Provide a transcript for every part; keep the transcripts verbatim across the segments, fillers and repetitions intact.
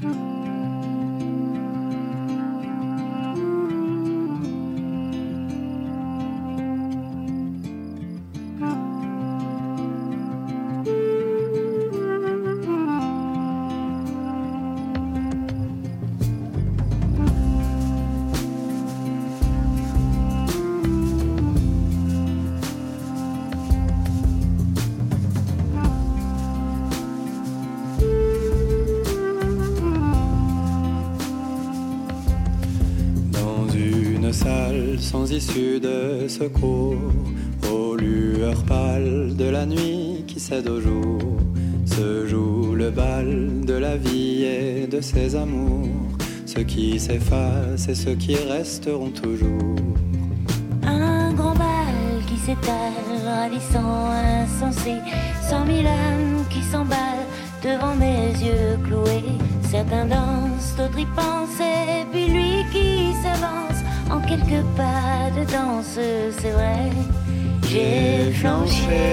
Sans issue de secours, aux lueurs pâles de la nuit qui cède au jour, se joue le bal de la vie et de ses amours, ceux qui s'effacent et ceux qui resteront toujours. Un grand bal qui s'étale, ravissant, insensé, cent mille âmes qui s'emballent devant mes yeux cloués. Certains dansent, d'autres y pensent, et puis lui qui s'avance en quelques pas de danse, c'est vrai. J'ai flanché,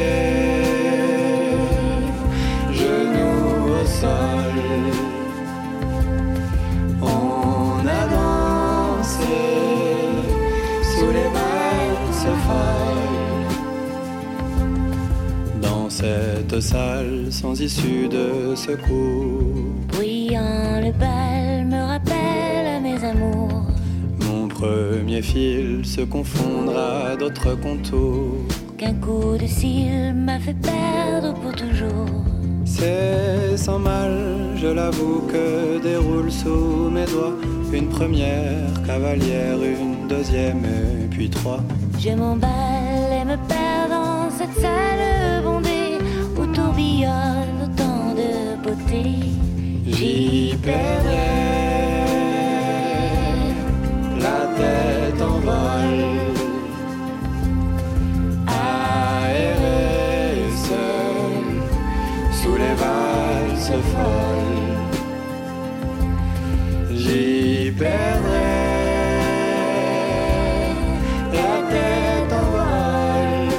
genoux au sol. On a dansé sous les valses folles. Dans cette salle sans issue de secours, bruyant le bal me rappelle à mes amours. Premier fil se confondra d'autres contours qu'un coup de cils m'a fait perdre pour toujours. C'est sans mal, je l'avoue, que déroule sous mes doigts une première cavalière, une deuxième et puis trois. Je m'emballe et me perds dans cette salle bondée où tourbillonne autant de beauté. J'y perdrai la tête en vol, aérée seule sous les valses folles. J'y perdrai la tête en vol,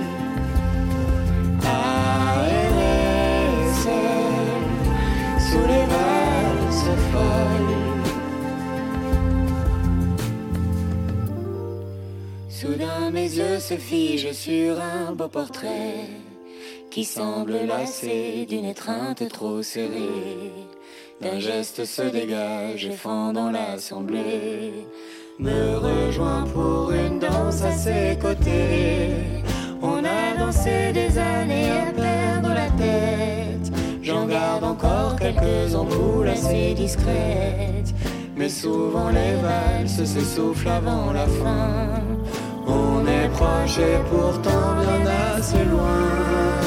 aérée seule sous les valses folles. Soudain mes yeux se figent sur un beau portrait qui semble lassé d'une étreinte trop serrée. D'un geste se dégage et fend dans l'assemblée, me rejoint pour une danse à ses côtés. On a dansé des années à perdre la tête, j'en garde encore quelques ampoules assez discrètes, mais souvent les valses s'essoufflent avant la fin. On est proche et pourtant bien assez loin.